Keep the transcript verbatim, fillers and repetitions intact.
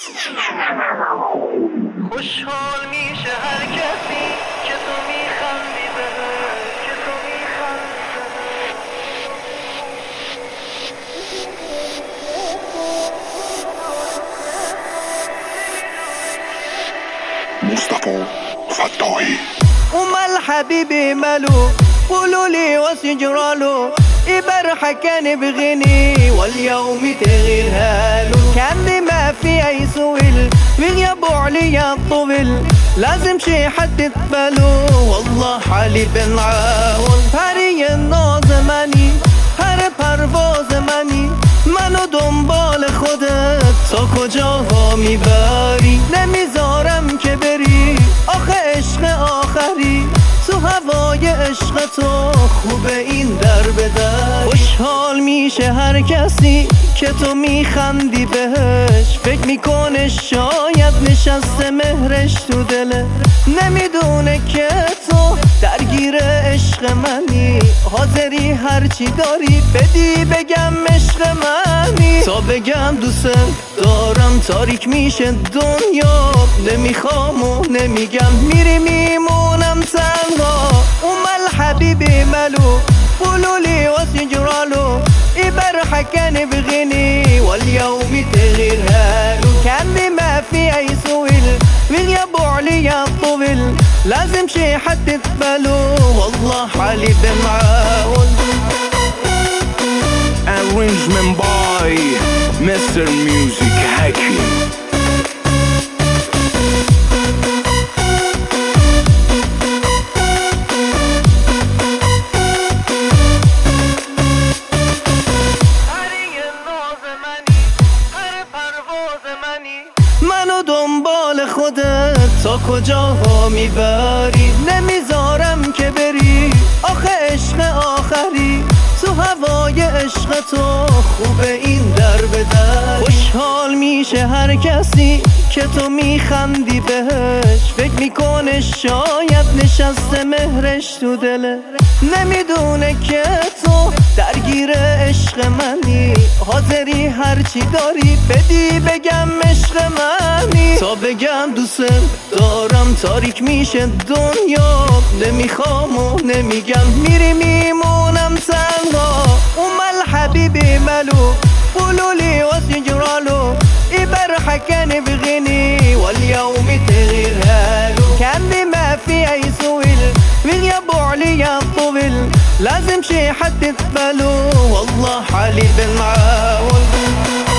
خوشحال میشه هر کسی که تو میخندی بهش، که تو میخندی. مصطفى فتاحي وما الحبيب ماله قولوا لي وسجرى له يبرح كان بغني واليوم تغير هاله كان ما في اي سويل ويغيبوا عليا الطول لازم شي حد يقبله والله حالي بن عاون هري النازماني هر پرواز منی منو دنبال خودت تا کجاها میبری نمیذارم که بری آخه عشق آخری تو هوای عشق تو خوبه این در به در خوشحال میشه هر کسی که تو میخندی بهش فکر میکنه شاید نشسته مهرش تو دله نمیدونه که تو درگیر عشق منی حاضری هرچی داری بدی بگم عشق منی تا بگم دوست دارم تاریک میشه دنیا نمیخوام و نمیگم میری میمونم تنها اوم الحبیب ملو قولوا لي وسجرى له يبرح كان بغني واليوم تغير هاله كان بما في اي سويل ويغيبوا عليا الطول لازم شي حد يقبله والله حالي بمعاون. Arrangement by Mister Music Hakim. منو دنبال خودت تا کجاها میبری نمیذارم که بری آخه عشق آخری تو هوای عشق تو خوبه این در به در خوشحال میشه هر کسی که تو میخندی بهش فکر میکنه شاید نشسته مهرش تو دله نمیدونه که تو درگیر عشق منی حاضری هرچی داری بدی بگم عشق منی تا بگم دوست دارم تاریک میشه دنیا نمیخوام و نمیگم میری میمونم تنها اوم الحبیب ملو قولوا لي وسجرى له يبرح كان بغني واليوم تغير هاله كان بما في اي سويل ويغيبوا عليا الطول لازم شي حد يقبله والله حالي بالمعاون.